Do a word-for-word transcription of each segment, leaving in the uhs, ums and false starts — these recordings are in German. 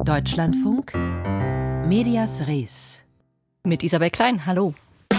Deutschlandfunk, Medias Res. Mit Isabel Klein, hallo.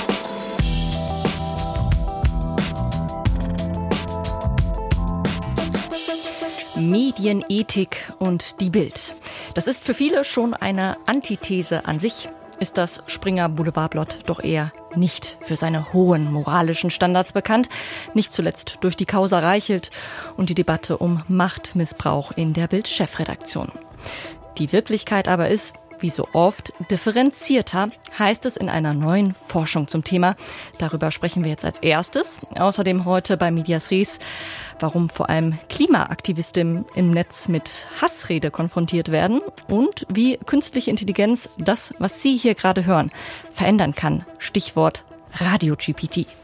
Medienethik und die Bild. Das ist für viele schon eine Antithese an sich. Ist das Springer Boulevardblatt doch eher nicht für seine hohen moralischen Standards bekannt, nicht zuletzt durch die Causa Reichelt und die Debatte um Machtmissbrauch in der Bild-Chefredaktion. Die Wirklichkeit aber ist, wie so oft, differenzierter, heißt es in einer neuen Forschung zum Thema. Darüber sprechen wir jetzt als erstes. Außerdem heute bei Medias Res, warum vor allem Klimaaktivistinnen im Netz mit Hassrede konfrontiert werden und wie künstliche Intelligenz das, was Sie hier gerade hören, verändern kann. Stichwort Radio G P T.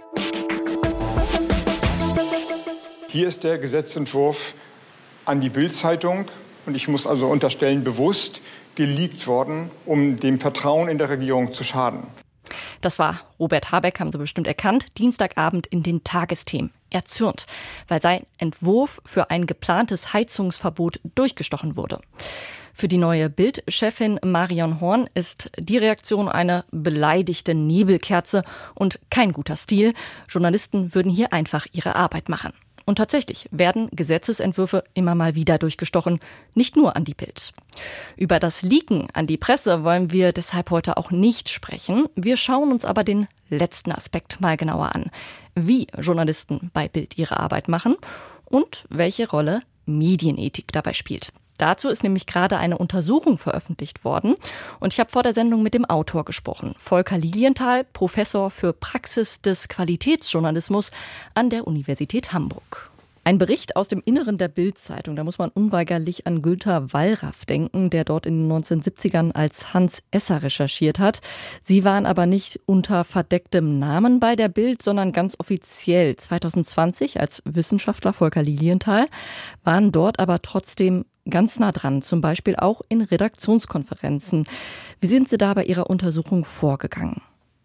Hier ist der Gesetzentwurf an die Bild-Zeitung. Und ich muss also unterstellen, bewusst geleakt worden, um dem Vertrauen in der Regierung zu schaden. Das war Robert Habeck, haben Sie bestimmt erkannt, Dienstagabend in den Tagesthemen. Er zürnt, weil sein Entwurf für ein geplantes Heizungsverbot durchgestochen wurde. Für die neue Bild-Chefin Marion Horn ist die Reaktion eine beleidigte Nebelkerze und kein guter Stil. Journalisten würden hier einfach ihre Arbeit machen. Und tatsächlich werden Gesetzesentwürfe immer mal wieder durchgestochen, nicht nur an die Bild. Über das Leaken an die Presse wollen wir deshalb heute auch nicht sprechen. Wir schauen uns aber den letzten Aspekt mal genauer an. Wie Journalisten bei Bild ihre Arbeit machen und welche Rolle Medienethik dabei spielt. Dazu ist nämlich gerade eine Untersuchung veröffentlicht worden und ich habe vor der Sendung mit dem Autor gesprochen. Volker Lilienthal, Professor für Praxis des Qualitätsjournalismus an der Universität Hamburg. Ein Bericht aus dem Inneren der Bild-Zeitung, da muss man unweigerlich an Günter Wallraff denken, der dort in den neunzehnhundertsiebzigern als Hans Esser recherchiert hat. Sie waren aber nicht unter verdecktem Namen bei der Bild, sondern ganz offiziell. zweitausendzwanzig als Wissenschaftler Volker Lilienthal, waren dort aber trotzdem ganz nah dran, zum Beispiel auch in Redaktionskonferenzen. Wie sind Sie da bei Ihrer Untersuchung vorgegangen?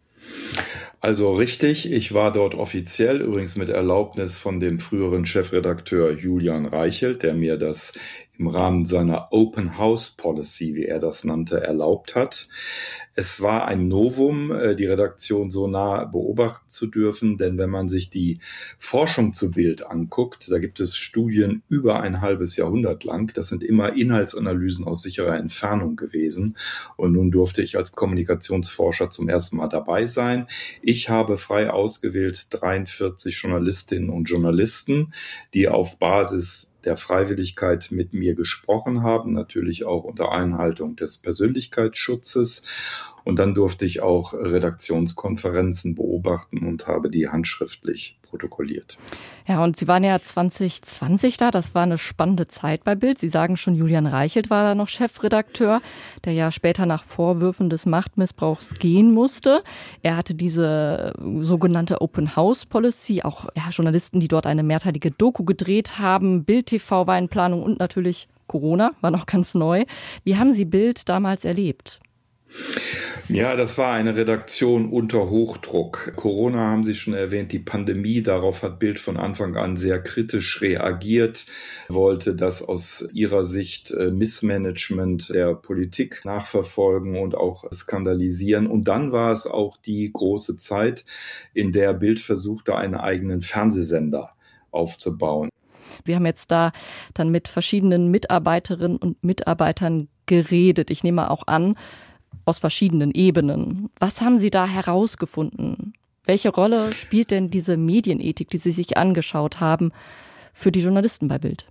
Also richtig, ich war dort offiziell, übrigens mit Erlaubnis von dem früheren Chefredakteur Julian Reichelt, der mir das im Rahmen seiner Open House Policy, wie er das nannte, erlaubt hat. Es war ein Novum, die Redaktion so nah beobachten zu dürfen, denn wenn man sich die Forschung zu Bild anguckt, da gibt es Studien über ein halbes Jahrhundert lang. Das sind immer Inhaltsanalysen aus sicherer Entfernung gewesen. Und nun durfte ich als Kommunikationsforscher zum ersten Mal dabei sein. Ich habe frei ausgewählt dreiundvierzig Journalistinnen und Journalisten, die auf Basis der Freiwilligkeit mit mir gesprochen haben, natürlich auch unter Einhaltung des Persönlichkeitsschutzes. Und dann durfte ich auch Redaktionskonferenzen beobachten und habe die handschriftlich protokolliert. Ja, und Sie waren ja zwanzig zwanzig da, das war eine spannende Zeit bei Bild. Sie sagen schon, Julian Reichelt war da noch Chefredakteur, der ja später nach Vorwürfen des Machtmissbrauchs gehen musste. Er hatte diese sogenannte Open House Policy, auch ja, Journalisten, die dort eine mehrteilige Doku gedreht haben. Bild T V war in Planung und natürlich Corona war noch ganz neu. Wie haben Sie Bild damals erlebt? Ja, das war eine Redaktion unter Hochdruck. Corona haben Sie schon erwähnt, die Pandemie, darauf hat Bild von Anfang an sehr kritisch reagiert, wollte das aus ihrer Sicht Missmanagement der Politik nachverfolgen und auch skandalisieren. Und dann war es auch die große Zeit, in der Bild versuchte, einen eigenen Fernsehsender aufzubauen. Sie haben jetzt da dann mit verschiedenen Mitarbeiterinnen und Mitarbeitern geredet. Ich nehme auch an, aus verschiedenen Ebenen. Was haben Sie da herausgefunden? Welche Rolle spielt denn diese Medienethik, die Sie sich angeschaut haben, für die Journalisten bei Bild?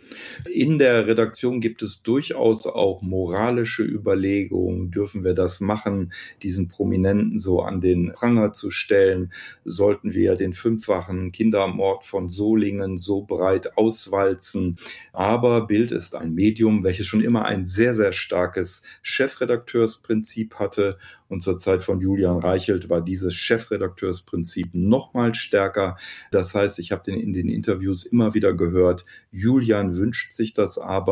In der Redaktion gibt es durchaus auch moralische Überlegungen. Dürfen wir das machen, diesen Prominenten so an den Pranger zu stellen? Sollten wir den fünffachen Kindermord von Solingen so breit auswalzen? Aber Bild ist ein Medium, welches schon immer ein sehr, sehr starkes Chefredakteursprinzip hatte. Und zur Zeit von Julian Reichelt war dieses Chefredakteursprinzip noch mal stärker. Das heißt, ich habe den in den Interviews immer wieder gehört, Julian wünscht sich das aber,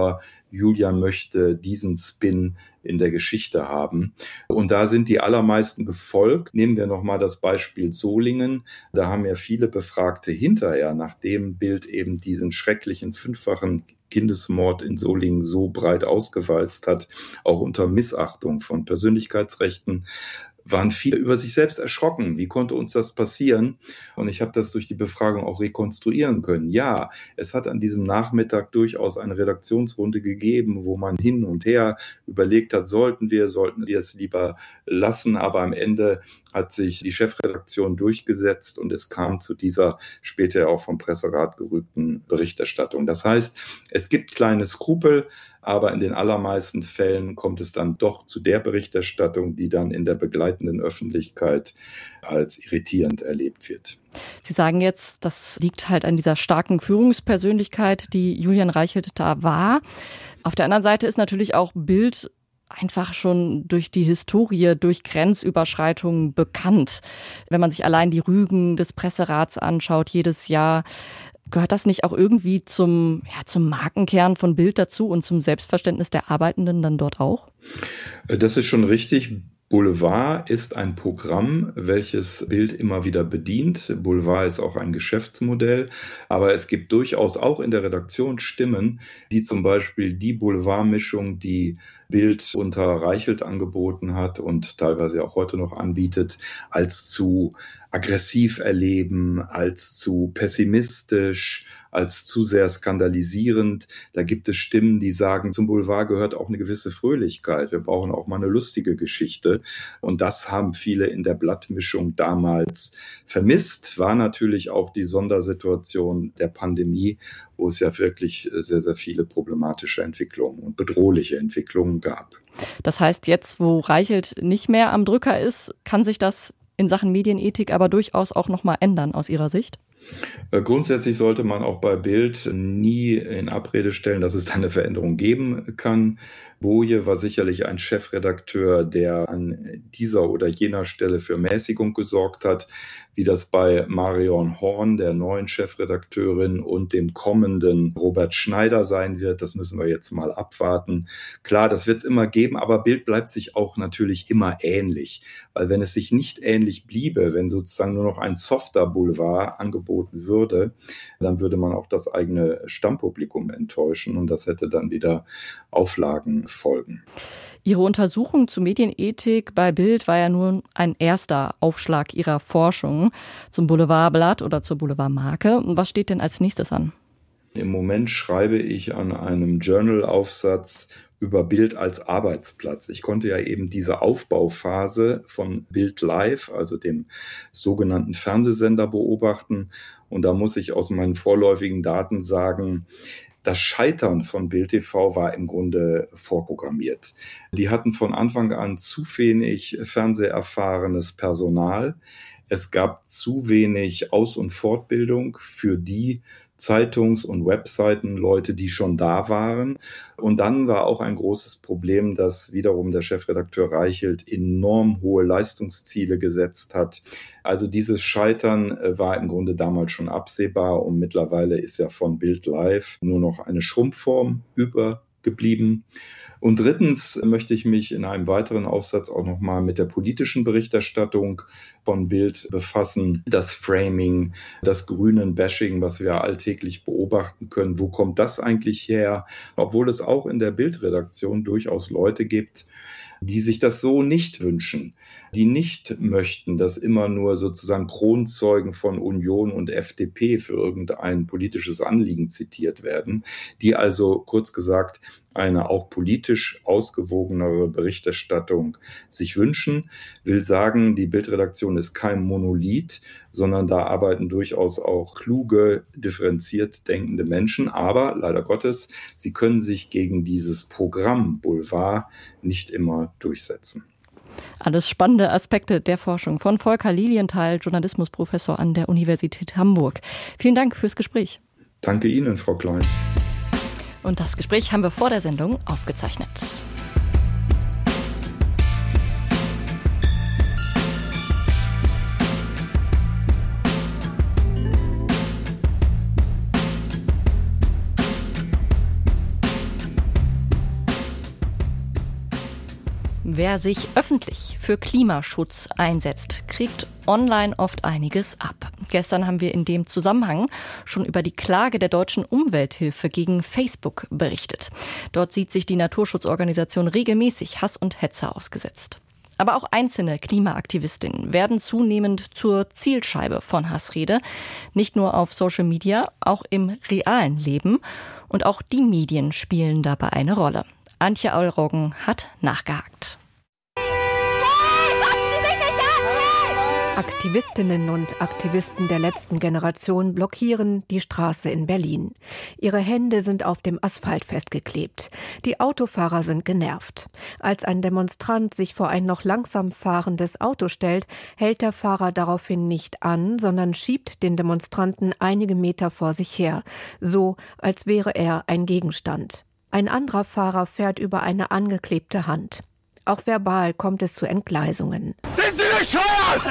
Julian möchte diesen Spin in der Geschichte haben. Und da sind die allermeisten gefolgt. Nehmen wir nochmal das Beispiel Solingen. Da haben ja viele Befragte hinterher, nachdem Bild eben diesen schrecklichen fünffachen Kindesmord in Solingen so breit ausgewalzt hat, auch unter Missachtung von Persönlichkeitsrechten, waren viele über sich selbst erschrocken. Wie konnte uns das passieren? Und ich habe das durch die Befragung auch rekonstruieren können. Ja, es hat an diesem Nachmittag durchaus eine Redaktionsrunde gegeben, wo man hin und her überlegt hat, sollten wir, sollten wir es lieber lassen. Aber am Ende hat sich die Chefredaktion durchgesetzt und es kam zu dieser später auch vom Presserat gerügten Berichterstattung. Das heißt, es gibt kleine Skrupel, aber in den allermeisten Fällen kommt es dann doch zu der Berichterstattung, die dann in der begleitenden Öffentlichkeit als irritierend erlebt wird. Sie sagen jetzt, das liegt halt an dieser starken Führungspersönlichkeit, die Julian Reichelt da war. Auf der anderen Seite ist natürlich auch Bild einfach schon durch die Historie, durch Grenzüberschreitungen bekannt. Wenn man sich allein die Rügen des Presserats anschaut, jedes Jahr, gehört das nicht auch irgendwie zum, ja, zum Markenkern von Bild dazu und zum Selbstverständnis der Arbeitenden dann dort auch? Das ist schon richtig. Boulevard ist ein Programm, welches Bild immer wieder bedient. Boulevard ist auch ein Geschäftsmodell, aber es gibt durchaus auch in der Redaktion Stimmen, die zum Beispiel die Boulevardmischung, die Bild unter Reichelt angeboten hat und teilweise auch heute noch anbietet, als zu aggressiv erleben, als zu pessimistisch, als zu sehr skandalisierend. Da gibt es Stimmen, die sagen, zum Boulevard gehört auch eine gewisse Fröhlichkeit. Wir brauchen auch mal eine lustige Geschichte. Und das haben viele in der Blattmischung damals vermisst. War natürlich auch die Sondersituation der Pandemie, wo es ja wirklich sehr, sehr viele problematische Entwicklungen und bedrohliche Entwicklungen gab. Das heißt, jetzt, wo Reichelt nicht mehr am Drücker ist, kann sich das in Sachen Medienethik aber durchaus auch nochmal ändern aus Ihrer Sicht? Grundsätzlich sollte man auch bei Bild nie in Abrede stellen, dass es da eine Veränderung geben kann. Boje war sicherlich ein Chefredakteur, der an dieser oder jener Stelle für Mäßigung gesorgt hat, wie das bei Marion Horn, der neuen Chefredakteurin, und dem kommenden Robert Schneider sein wird. Das müssen wir jetzt mal abwarten. Klar, das wird es immer geben, aber Bild bleibt sich auch natürlich immer ähnlich. Weil wenn es sich nicht ähnlich bliebe, wenn sozusagen nur noch ein softer Boulevard angeboten würde, dann würde man auch das eigene Stammpublikum enttäuschen und das hätte dann wieder Auflagen folgen. Ihre Untersuchung zu Medienethik bei Bild war ja nur ein erster Aufschlag Ihrer Forschung zum Boulevardblatt oder zur Boulevardmarke. Was steht denn als nächstes an? Im Moment schreibe ich an einem Journal-Aufsatz über Bild als Arbeitsplatz. Ich konnte ja eben diese Aufbauphase von Bild Live, also dem sogenannten Fernsehsender, beobachten. Und da muss ich aus meinen vorläufigen Daten sagen, das Scheitern von Bild T V war im Grunde vorprogrammiert. Die hatten von Anfang an zu wenig fernseherfahrenes Personal. Es gab zu wenig Aus- und Fortbildung für die Zeitungs- und Webseitenleute, die schon da waren. Und dann war auch ein großes Problem, dass wiederum der Chefredakteur Reichelt enorm hohe Leistungsziele gesetzt hat. Also dieses Scheitern war im Grunde damals schon absehbar und mittlerweile ist ja von Bild Live nur noch eine Schrumpfform übergeblieben. Und drittens möchte ich mich in einem weiteren Aufsatz auch nochmal mit der politischen Berichterstattung von Bild befassen. Das Framing, das grünen Bashing, was wir alltäglich beobachten können. Wo kommt das eigentlich her? Obwohl es auch in der Bildredaktion durchaus Leute gibt, die sich das so nicht wünschen, die nicht möchten, dass immer nur sozusagen Kronzeugen von Union und F D P für irgendein politisches Anliegen zitiert werden, die also kurz gesagt eine auch politisch ausgewogenere Berichterstattung sich wünschen. Will sagen, die Bildredaktion ist kein Monolith, sondern da arbeiten durchaus auch kluge, differenziert denkende Menschen. Aber leider Gottes, sie können sich gegen dieses Programm Boulevard nicht immer durchsetzen. Alles spannende Aspekte der Forschung von Volker Lilienthal, Journalismusprofessor an der Universität Hamburg. Vielen Dank fürs Gespräch. Danke Ihnen, Frau Klein. Und das Gespräch haben wir vor der Sendung aufgezeichnet. Wer sich öffentlich für Klimaschutz einsetzt, kriegt online oft einiges ab. Gestern haben wir in dem Zusammenhang schon über die Klage der Deutschen Umwelthilfe gegen Facebook berichtet. Dort sieht sich die Naturschutzorganisation regelmäßig Hass und Hetze ausgesetzt. Aber auch einzelne Klimaaktivistinnen werden zunehmend zur Zielscheibe von Hassrede. Nicht nur auf Social Media, auch im realen Leben. Und auch die Medien spielen dabei eine Rolle. Antje Aulroggen hat nachgehakt. Aktivistinnen und Aktivisten der letzten Generation blockieren die Straße in Berlin. Ihre Hände sind auf dem Asphalt festgeklebt. Die Autofahrer sind genervt. Als ein Demonstrant sich vor ein noch langsam fahrendes Auto stellt, hält der Fahrer daraufhin nicht an, sondern schiebt den Demonstranten einige Meter vor sich her, so als wäre er ein Gegenstand. Ein anderer Fahrer fährt über eine angeklebte Hand. Auch verbal kommt es zu Entgleisungen. Sind Sie bescheuert?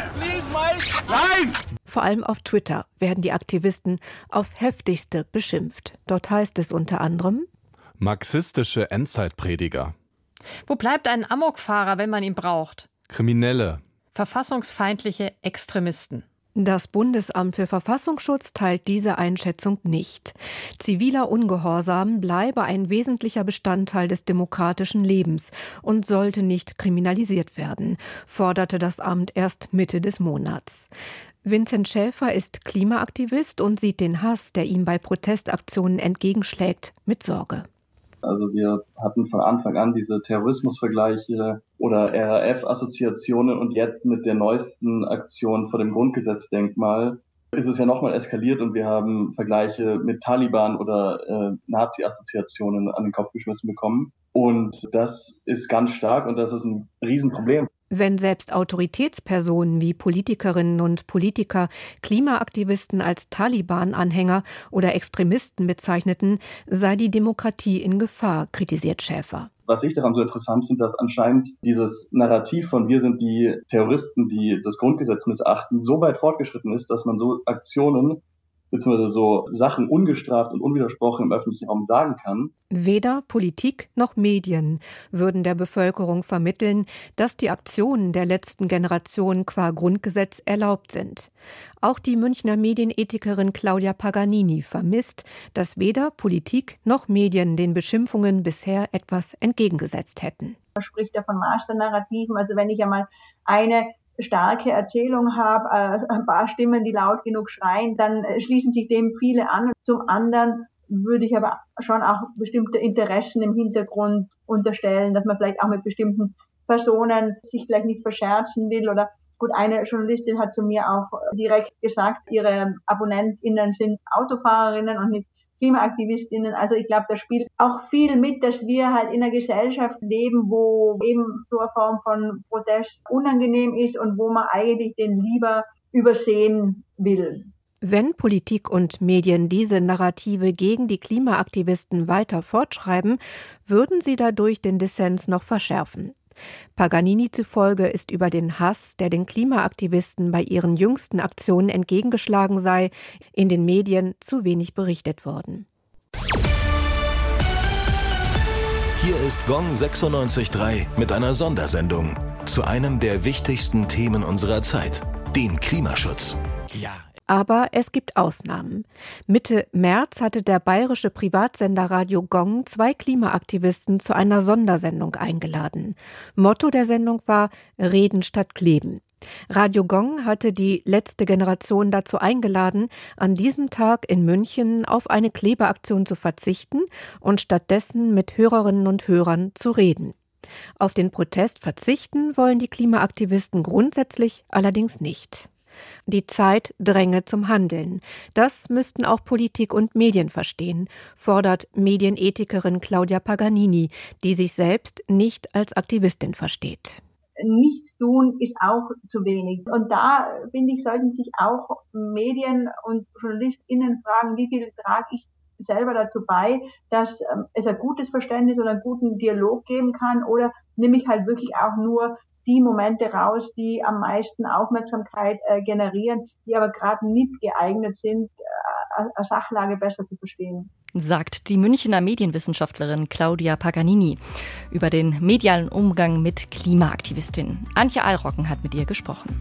Nein! Vor allem auf Twitter werden die Aktivisten aufs Heftigste beschimpft. Dort heißt es unter anderem: marxistische Endzeitprediger. Wo bleibt ein Amokfahrer, wenn man ihn braucht? Kriminelle. Verfassungsfeindliche Extremisten. Das Bundesamt für Verfassungsschutz teilt diese Einschätzung nicht. Ziviler Ungehorsam bleibe ein wesentlicher Bestandteil des demokratischen Lebens und sollte nicht kriminalisiert werden, forderte das Amt erst Mitte des Monats. Vincent Schäfer ist Klimaaktivist und sieht den Hass, der ihm bei Protestaktionen entgegenschlägt, mit Sorge. Also wir hatten von Anfang an diese Terrorismusvergleiche oder R A F-Assoziationen und jetzt mit der neuesten Aktion vor dem Grundgesetzdenkmal ist es ja nochmal eskaliert und wir haben Vergleiche mit Taliban oder äh, Nazi-Assoziationen an den Kopf geschmissen bekommen. Und das ist ganz stark und das ist ein Riesenproblem. Wenn selbst Autoritätspersonen wie Politikerinnen und Politiker Klimaaktivisten als Taliban-Anhänger oder Extremisten bezeichneten, sei die Demokratie in Gefahr, kritisiert Schäfer. Was ich daran so interessant finde, dass anscheinend dieses Narrativ von wir sind die Terroristen, die das Grundgesetz missachten, so weit fortgeschritten ist, dass man so Aktionen bzw. so Sachen ungestraft und unwidersprochen im öffentlichen Raum sagen kann. Weder Politik noch Medien würden der Bevölkerung vermitteln, dass die Aktionen der letzten Generation qua Grundgesetz erlaubt sind. Auch die Münchner Medienethikerin Claudia Paganini vermisst, dass weder Politik noch Medien den Beschimpfungen bisher etwas entgegengesetzt hätten. Man spricht ja von Masternarrativen, also wenn ich einmal eine starke Erzählung habe, äh, ein paar Stimmen, die laut genug schreien, dann äh, schließen sich dem viele an. Zum anderen würde ich aber schon auch bestimmte Interessen im Hintergrund unterstellen, dass man vielleicht auch mit bestimmten Personen sich vielleicht nicht verscherzen will. Oder gut, eine Journalistin hat zu mir auch direkt gesagt, ihre AbonnentInnen sind Autofahrerinnen und nicht KlimaaktivistInnen. Also ich glaube, da spielt auch viel mit, dass wir halt in einer Gesellschaft leben, wo eben so eine Form von Protest unangenehm ist und wo man eigentlich den lieber übersehen will. Wenn Politik und Medien diese Narrative gegen die Klimaaktivisten weiter fortschreiben, würden sie dadurch den Dissens noch verschärfen. Paganini zufolge ist über den Hass, der den Klimaaktivisten bei ihren jüngsten Aktionen entgegengeschlagen sei, in den Medien zu wenig berichtet worden. Hier ist Gong sechsundneunzig Komma drei mit einer Sondersendung zu einem der wichtigsten Themen unserer Zeit, dem Klimaschutz. Ja. Aber es gibt Ausnahmen. Mitte März hatte der bayerische Privatsender Radio Gong zwei Klimaaktivisten zu einer Sondersendung eingeladen. Motto der Sendung war Reden statt Kleben. Radio Gong hatte die letzte Generation dazu eingeladen, an diesem Tag in München auf eine Klebeaktion zu verzichten und stattdessen mit Hörerinnen und Hörern zu reden. Auf den Protest verzichten wollen die Klimaaktivisten grundsätzlich allerdings nicht. Die Zeit dränge zum Handeln. Das müssten auch Politik und Medien verstehen, fordert Medienethikerin Claudia Paganini, die sich selbst nicht als Aktivistin versteht. Nichts tun ist auch zu wenig. Und da, finde ich, sollten sich auch Medien und JournalistInnen fragen, wie viel trage ich selber dazu bei, dass ähm, es ein gutes Verständnis oder einen guten Dialog geben kann, oder nehme ich halt wirklich auch nur die Momente raus, die am meisten Aufmerksamkeit äh, generieren, die aber gerade nicht geeignet sind, äh, eine Sachlage besser zu verstehen. Sagt die Münchner Medienwissenschaftlerin Claudia Paganini über den medialen Umgang mit Klimaaktivistinnen. Antje Alrocken hat mit ihr gesprochen.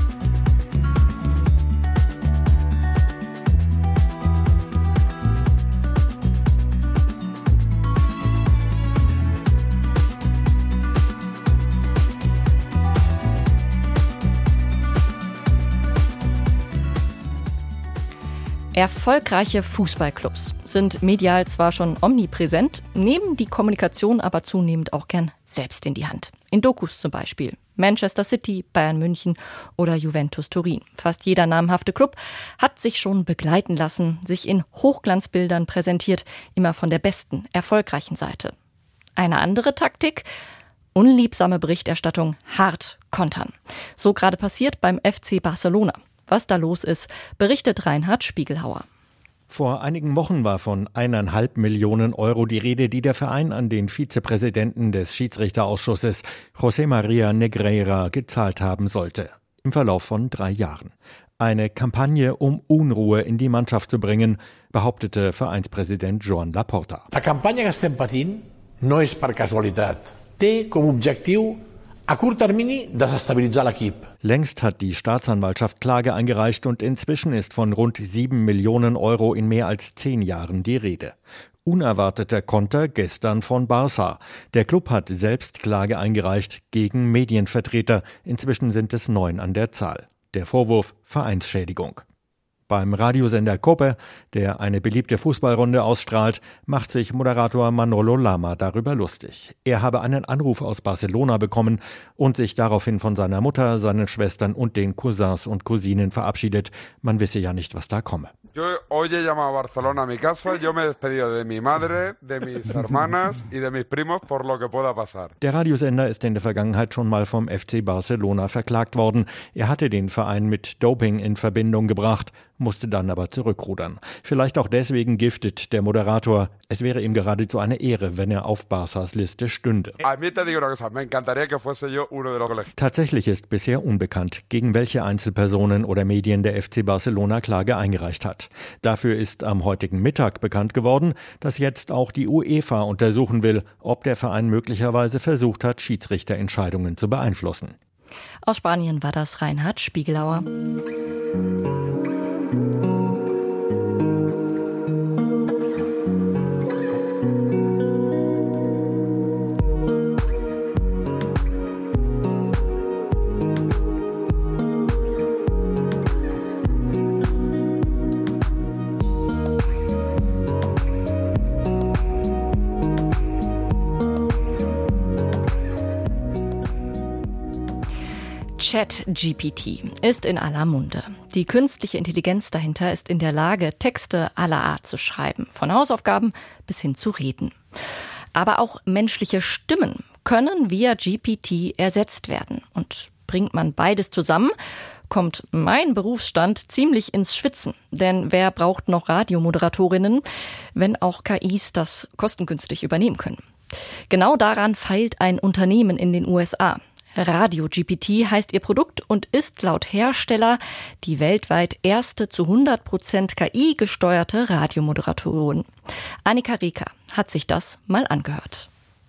Erfolgreiche Fußballclubs sind medial zwar schon omnipräsent, nehmen die Kommunikation aber zunehmend auch gern selbst in die Hand. In Dokus zum Beispiel. Manchester City, Bayern München oder Juventus Turin. Fast jeder namhafte Club hat sich schon begleiten lassen, sich in Hochglanzbildern präsentiert, immer von der besten, erfolgreichen Seite. Eine andere Taktik? Unliebsame Berichterstattung hart kontern. So gerade passiert beim F C Barcelona. Was da los ist, berichtet Reinhard Spiegelhauer. Vor einigen Wochen war von eineinhalb Millionen Euro die Rede, die der Verein an den Vizepräsidenten des Schiedsrichterausschusses, José María Negreira, gezahlt haben sollte. Im Verlauf von drei Jahren. Eine Kampagne, um Unruhe in die Mannschaft zu bringen, behauptete Vereinspräsident Joan Laporta. La campanya que estem patint no és per casualitat. Té com objectiu a curt termini desestabilitzar l'equip. Längst hat die Staatsanwaltschaft Klage eingereicht und inzwischen ist von rund sieben Millionen Euro in mehr als zehn Jahren die Rede. Unerwarteter Konter gestern von Barça. Der Club hat selbst Klage eingereicht gegen Medienvertreter. Inzwischen sind es neun an der Zahl. Der Vorwurf Vereinsschädigung. Beim Radiosender COPE, der eine beliebte Fußballrunde ausstrahlt, macht sich Moderator Manolo Lama darüber lustig. Er habe einen Anruf aus Barcelona bekommen und sich daraufhin von seiner Mutter, seinen Schwestern und den Cousins und Cousinen verabschiedet. Man wisse ja nicht, was da komme. Yo hoy he llamado a Barcelona a mi casa, yo me he despedido de mi madre, de mis hermanas y de mis primos por lo que pueda pasar. Der Radiosender ist in der Vergangenheit schon mal vom F C Barcelona verklagt worden. Er hatte den Verein mit Doping in Verbindung gebracht, musste dann aber zurückrudern. Vielleicht auch deswegen giftet der Moderator. Es wäre ihm geradezu eine Ehre, wenn er auf Barças Liste stünde. Tatsächlich ist bisher unbekannt, gegen welche Einzelpersonen oder Medien der F C Barcelona Klage eingereicht hat. Dafür ist am heutigen Mittag bekannt geworden, dass jetzt auch die UEFA untersuchen will, ob der Verein möglicherweise versucht hat, Schiedsrichterentscheidungen zu beeinflussen. Aus Spanien war das Reinhard Spiegelhauer. ChatGPT ist in aller Munde. Die künstliche Intelligenz dahinter ist in der Lage, Texte aller Art zu schreiben, von Hausaufgaben bis hin zu Reden. Aber auch menschliche Stimmen können via G P T ersetzt werden. Und bringt man beides zusammen, kommt mein Berufsstand ziemlich ins Schwitzen. Denn wer braucht noch Radiomoderatorinnen, wenn auch K Is das kostengünstig übernehmen können? Genau daran feilt ein Unternehmen in den U S A. Radio G P T heißt ihr Produkt und ist laut Hersteller die weltweit erste zu hundert Prozent K I-gesteuerte Radiomoderatorin. Annika Rieker hat sich das mal angehört.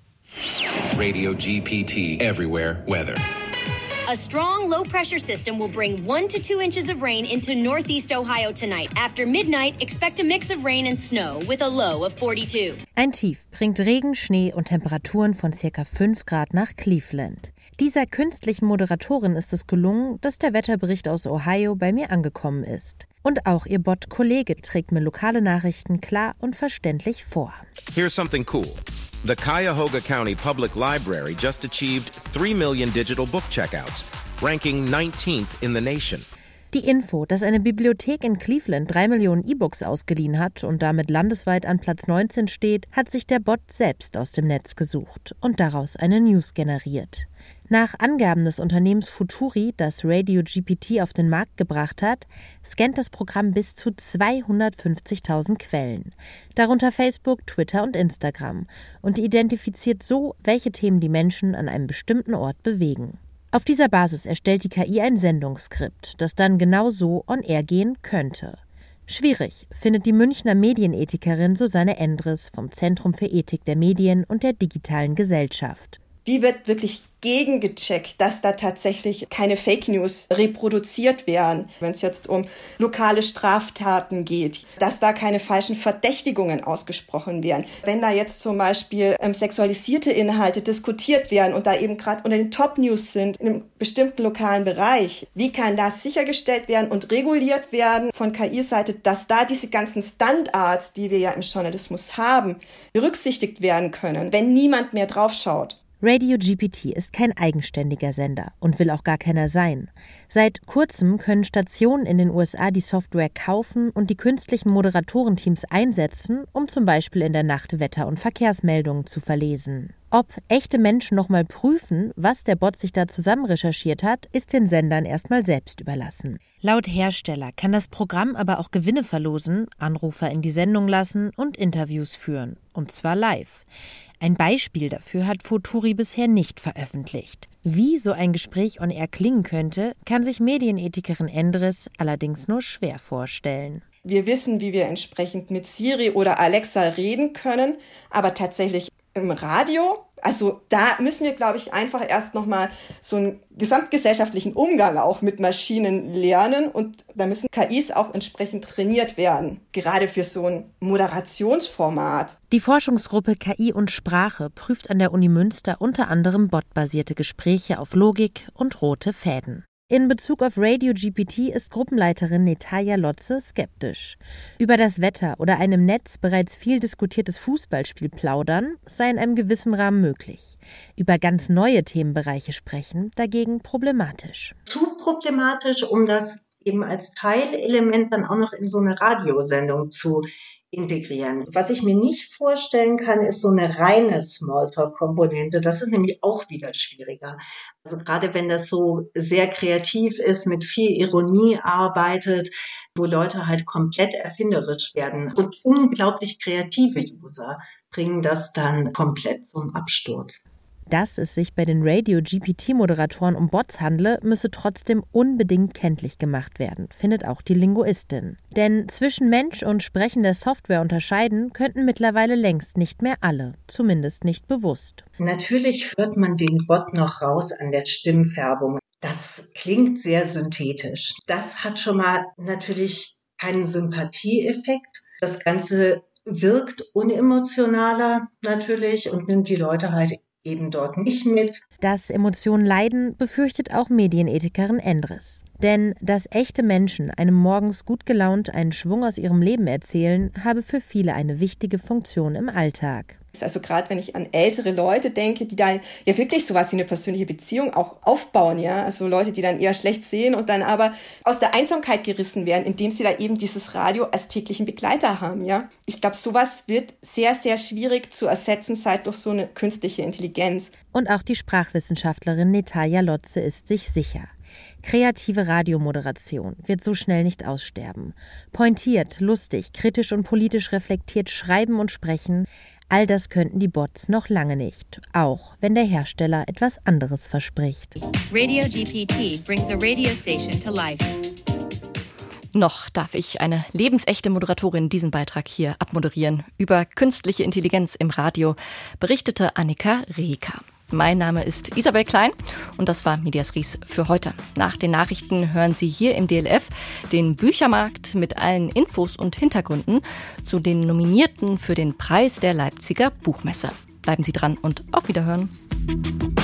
Radio G P T Everywhere Weather. A strong low-pressure system will bring one to two inches of rain into northeast Ohio tonight. After midnight, expect a mix of rain and snow with a low of forty-two. Ein Tief bringt Regen, Schnee und Temperaturen von ca. fünf Grad nach Cleveland. Dieser künstlichen Moderatorin ist es gelungen, dass der Wetterbericht aus Ohio bei mir angekommen ist. Und auch ihr Bot-Kollege trägt mir lokale Nachrichten klar und verständlich vor. Here's something cool. The Cuyahoga County Public Library just achieved three million digital book checkouts, ranking nineteenth in the nation. Die Info, dass eine Bibliothek in Cleveland drei Millionen E-Books ausgeliehen hat und damit landesweit an Platz neunzehn steht, hat sich der Bot selbst aus dem Netz gesucht und daraus eine News generiert. Nach Angaben des Unternehmens Futuri, das Radio G P T auf den Markt gebracht hat, scannt das Programm bis zu zweihundertfünfzigtausend Quellen, darunter Facebook, Twitter und Instagram, und identifiziert so, welche Themen die Menschen an einem bestimmten Ort bewegen. Auf dieser Basis erstellt die K I ein Sendungsskript, das dann genau so on air gehen könnte. Schwierig, findet die Münchner Medienethikerin Susanne Endres vom Zentrum für Ethik der Medien und der digitalen Gesellschaft. Wie wird wirklich gegengecheckt, dass da tatsächlich keine Fake News reproduziert werden, wenn es jetzt um lokale Straftaten geht, dass da keine falschen Verdächtigungen ausgesprochen werden. Wenn da jetzt zum Beispiel ähm, sexualisierte Inhalte diskutiert werden und da eben gerade unter den Top-News sind in einem bestimmten lokalen Bereich, wie kann das sichergestellt werden und reguliert werden von K I-Seite, dass da diese ganzen Standards, die wir ja im Journalismus haben, berücksichtigt werden können, wenn niemand mehr drauf schaut. Radio G P T ist kein eigenständiger Sender und will auch gar keiner sein. Seit kurzem können Stationen in den U S A die Software kaufen und die künstlichen Moderatorenteams einsetzen, um zum Beispiel in der Nacht Wetter- und Verkehrsmeldungen zu verlesen. Ob echte Menschen nochmal prüfen, was der Bot sich da zusammen recherchiert hat, ist den Sendern erstmal selbst überlassen. Laut Hersteller kann das Programm aber auch Gewinne verlosen, Anrufer in die Sendung lassen und Interviews führen. Und zwar live. Ein Beispiel dafür hat Futuri bisher nicht veröffentlicht. Wie so ein Gespräch on air klingen könnte, kann sich Medienethikerin Endres allerdings nur schwer vorstellen. Wir wissen, wie wir entsprechend mit Siri oder Alexa reden können, aber tatsächlich im Radio, also da müssen wir, glaube ich, einfach erst nochmal so einen gesamtgesellschaftlichen Umgang auch mit Maschinen lernen und da müssen K Is auch entsprechend trainiert werden, gerade für so ein Moderationsformat. Die Forschungsgruppe K I und Sprache prüft an der Uni Münster unter anderem botbasierte Gespräche auf Logik und rote Fäden. In Bezug auf Radio G P T ist Gruppenleiterin Netaja Lotze skeptisch. Über das Wetter oder ein im Netz bereits viel diskutiertes Fußballspiel plaudern sei in einem gewissen Rahmen möglich. Über ganz neue Themenbereiche sprechen dagegen problematisch. Zu problematisch, um das eben als Teilelement dann auch noch in so eine Radiosendung zu integrieren. Was ich mir nicht vorstellen kann, ist so eine reine Smalltalk-Komponente. Das ist nämlich auch wieder schwieriger. Also gerade wenn das so sehr kreativ ist, mit viel Ironie arbeitet, wo Leute halt komplett erfinderisch werden und unglaublich kreative User bringen das dann komplett zum Absturz. Dass es sich bei den Radio-G P T-Moderatoren um Bots handle, müsse trotzdem unbedingt kenntlich gemacht werden, findet auch die Linguistin. Denn zwischen Mensch und sprechender Software unterscheiden könnten mittlerweile längst nicht mehr alle, zumindest nicht bewusst. Natürlich hört man den Bot noch raus an der Stimmfärbung. Das klingt sehr synthetisch. Das hat schon mal natürlich keinen Sympathieeffekt. Das Ganze wirkt unemotionaler natürlich und nimmt die Leute halt eben dort nicht mit. Dass Emotionen leiden, befürchtet auch Medienethikerin Endres. Denn dass echte Menschen einem morgens gut gelaunt einen Schwung aus ihrem Leben erzählen, habe für viele eine wichtige Funktion im Alltag. Also gerade wenn ich an ältere Leute denke, die dann ja wirklich sowas wie eine persönliche Beziehung auch aufbauen, ja, also Leute, die dann eher schlecht sehen und dann aber aus der Einsamkeit gerissen werden, indem sie da eben dieses Radio als täglichen Begleiter haben, ja. Ich glaube, sowas wird sehr, sehr schwierig zu ersetzen sein durch so eine künstliche Intelligenz. Und auch die Sprachwissenschaftlerin Netaja Lotze ist sich sicher. Kreative Radiomoderation wird so schnell nicht aussterben. Pointiert, lustig, kritisch und politisch reflektiert schreiben und sprechen, all das könnten die Bots noch lange nicht, auch wenn der Hersteller etwas anderes verspricht. Radio G P T brings a radio station to life. Noch darf ich eine lebensechte Moderatorin diesen Beitrag hier abmoderieren. Über künstliche Intelligenz im Radio berichtete Annika Reker. Mein Name ist Isabel Klein und das war Medias Res für heute. Nach den Nachrichten hören Sie hier im D L F den Büchermarkt mit allen Infos und Hintergründen zu den Nominierten für den Preis der Leipziger Buchmesse. Bleiben Sie dran und auf Wiederhören.